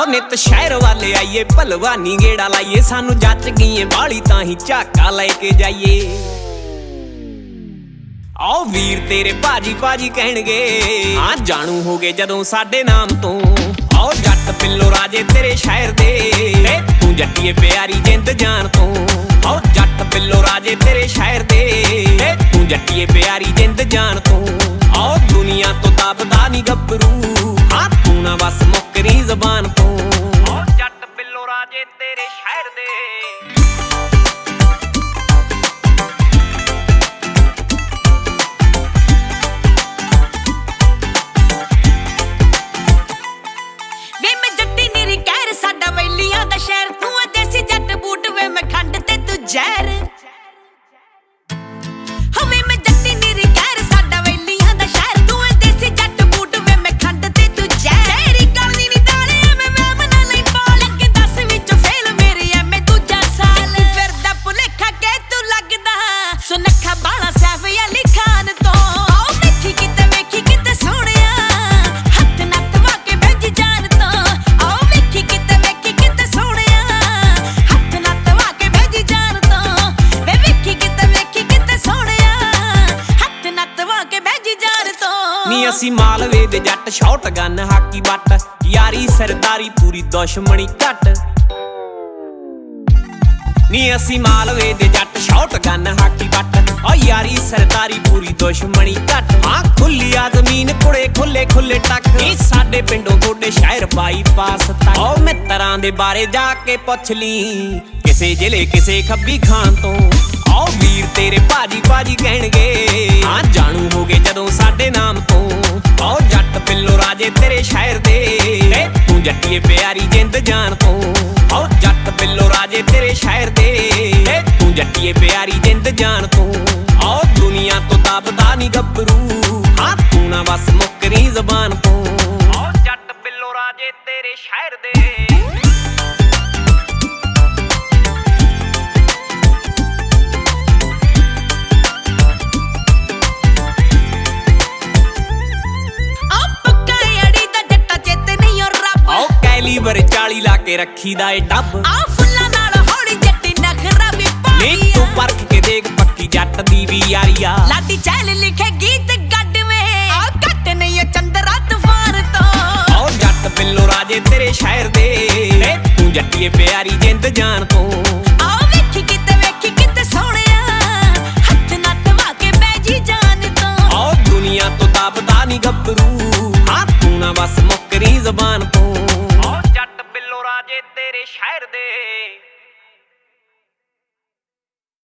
नित शहर वाले आइए भलवानी गेड़ा लाइए सानू जच गई बाली तां ही झाका लेके जाइए। आओ वीर तेरे भाजी भाजी कहणगे हाँ जानू हो गए जदों साडे नाम तो। आओ जट पिल्लो राजे तेरे शहर दे तू जट्टीए प्यारी जिंद जान तो। आओ जट पिल्लो राजे तेरे शहर दे तू जट्टीए प्यारी जिंद जान तो। आओ दुनिया तो दबदा नी गभरू हाँ तू ना बस मुकरी जबान तो। आओ जट पिल्लो राजे तेरे शहर दे। जहर हवे मैं जट्टी नीरी कहर साडा वेलियां दा शहर तू है देसी जट बूट वे मैं खंड ते तू जहर तेरी गलनी नी दाले मैं मना नहीं पा लगे 10 विच फेल मेरी है मैं दूजा साल फिरदा भुलेखा के तू लगदा सुनखा बाला सैफ अली खान तो। आओ देखी किते वेखी किते सोहणिया हथ नत्थ वाके भेज जान तो। आओ वेखी किते वेखी किते सोहणिया हथ नत्थ वाके भेज जान नी असी मालवे दे जट शॉट गन हाकी बट यारी सरदारी पूरी दुश्मनी घट। नी असी मालवे दे जट शॉट गन हाकी बट ओ यारी सरदारी पूरी दुश्मनी घट। हाँ खुली आ जमीन कुड़े खुले खुले टक साडे पिंडों थोड़े शहर बाईपास तक। ओ मित्रां दे बारे जाके पुछ ली किसे जिले किसे खब्बी खान तो। आओ वीर तेरे भाजी भाजी कहणगे हाँ जानू हो गए जदों साडे नाम तो। आओ जट पिल्लो राजे तेरे शहर दे तू जट्टीए प्यारी जिंद जान तो। आओ जट पिल्लो राजे तेरे शहर दे तू जट्टीए प्यारी जिंद जान तो। आओ दुनिया तो दबदा नी गभरू हाँ तू ना बस मुकरी जबान तो। आओ जट पिल्लो राजे तेरे शहर दे। कैलीबर 40 ला के रखी दा ए डब आ फुल्ला नाल हौली जट्टी नखरा भी पाई नी तू परख के देख पक्की जट दी भी यारिया। लाडी चैल लिखे गीत गड में आ कट नहीं चंद्रा तूफान तो। आओ जट पिल्लो राजे तेरे शहर दे तू जट्टीए प्यारी जिंद जान तो।